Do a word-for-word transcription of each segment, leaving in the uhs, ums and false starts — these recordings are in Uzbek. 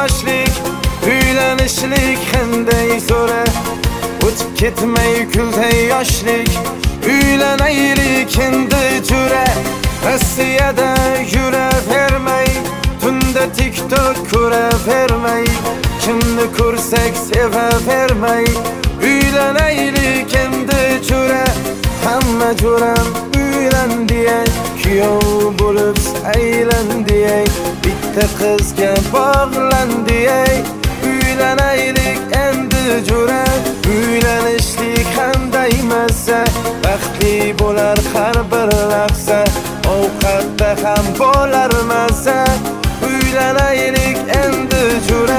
yoshlik, uylanishlik qanday zo'ra. O'tib ketmay kulday yoshlik, uylanaylik endi jura. Rossiyada yuravermay, tunda TikTok ko'ravermay, kimni ko'rsak sevavermay, uylanaylik endi jura. Hamma jo'ram uylan diyay, kuyov bo'lib saylan diyay, bitta qizga bog'lan diyay, uylanaylik endi jura. Uylanishlik qanday mazza, baxtli bo'lar har bir lahza, ovqatda ham bo'lar mazza, uylanaylik endi jura.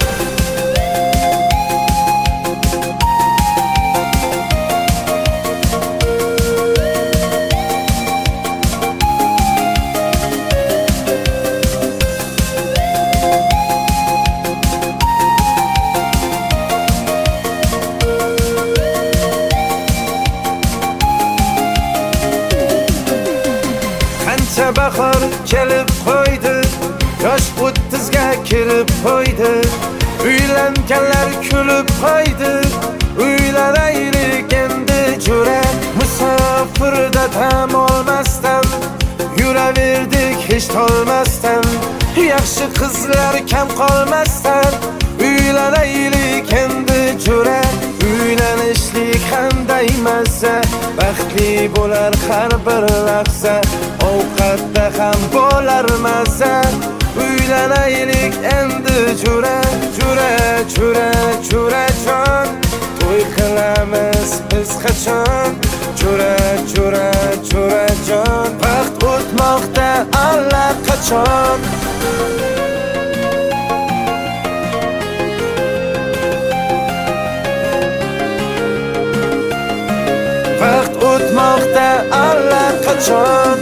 Bahor kelib qo'ydi, yosh o'ttizga kirib qo'ydi, uylanganlar kulib qo'ydi, uylanaylik endi jura. Musofirda dam olmasdan yuraverdik hech tolmasdan, yaxshi qizlar kam qolmasdan, uylanaylik endi jura. Uylanishlik qanday mazza, baxtli bo'lar har bir lahza, ovqatda ham bo'lar mazza, uylanaylik endi jura. Jura, jura, jura jon, to'y qilamiz biz qachon? Jura, jura, jura jon, vaqt o'tmoqda allaqachon. Vaqt o'tmoqda allaqachon.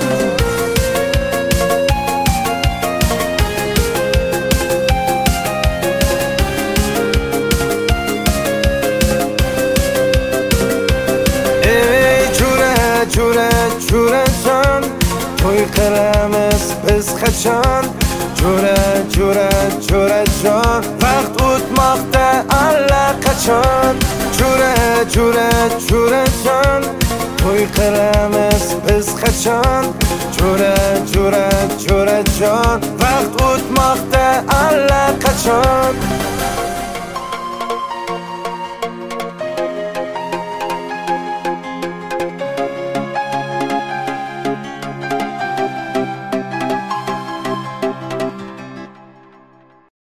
Ey jura, jura, jura jon, to'y qilamiz biz qachon? Jura, jura, jura jon, vaqt o'tmoqda allaqachon. Jura, jura, jura jon, to'y qilamiz biz qachon? Jura, jura, jura jon, vaqt o'tmoqda allaqachon.